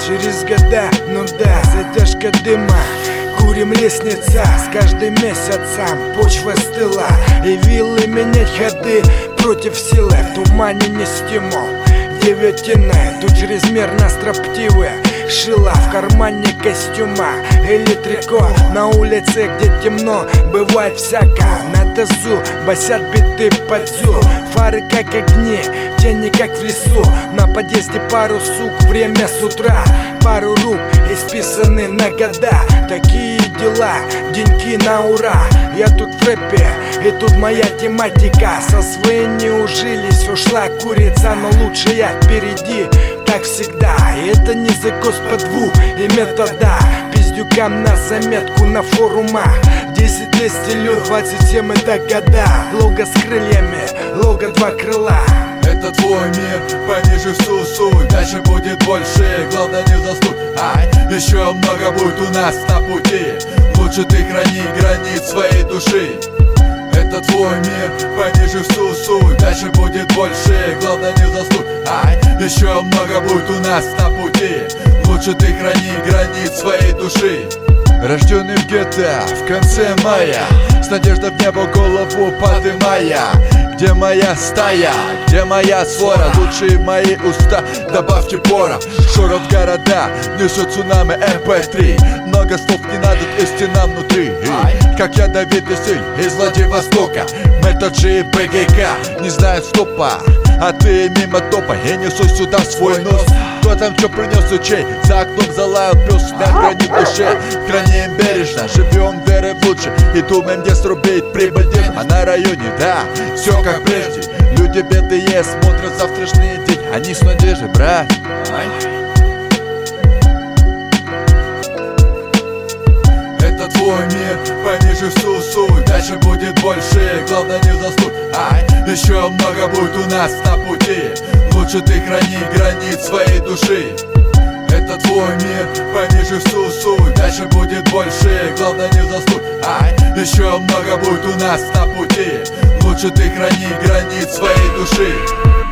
через года, ну да, задержка дыма. Курим лестница с каждым месяцем, почва стыла, и виллы менять ходы против силы. В тумане не стимул, девятины, тут чрезмерно строптивые. Шила в кармане костюма или трико. На улице, где темно, бывает всяко. На тазу басят биты под зу. Фары как огни, тени как в лесу. На подъезде пару сук, время с утра. Пару рук исписаны на года. Такие дела, деньги на ура. Я тут в рэпе, и тут моя тематика. Со своей не ужились, ушла курица, но лучше я впереди, так всегда. И это не закос по двух и метода. Пиздюкам на заметку на форумах. 10 лет стелю, 27 это года. Лого с крыльями, лого 2 крыла. Это твой мир, пониже всю суть. Дальше будет больше, главное не заснуть. Еще много будет у нас на пути. Лучше ты храни границ своей души. Это твой мир, пониже всю суть. Дальше будет больше, главное не заснуть. Еще много будет у нас на пути. Лучше ты храни границ своей души. Рожденный в гетто в конце мая, с надеждой в небо голову подымая. Где моя стая, где моя свора? Лучшие мои уста, добавьте пора. Шорох города, несет цунами МП3. Много слов не надо, истина внутри. Как я Давид Весель из Владивостока. Метод G и БГК не знают стопа, а ты мимо топа и несу сюда свой нос. Кто там чё принес учей? За окном залаял пёс, не хранит душе. Храним бережно, живем верой в лучше. И думаем, где срубить прибыль. А на районе, да, все как прежде. Люди бедные смотрят завтрашний день. Они с надеждой, брат. Это твой мир, пониже всю суть. Дальше будет больше, главное не заснуть. Еще много будет у нас на пути. Лучше ты храни границ своей души. Это твой мир, пониже всю суть. Дальше будет больше, главное не заснуть. Еще много будет у нас на пути. Лучше ты храни границ своей души.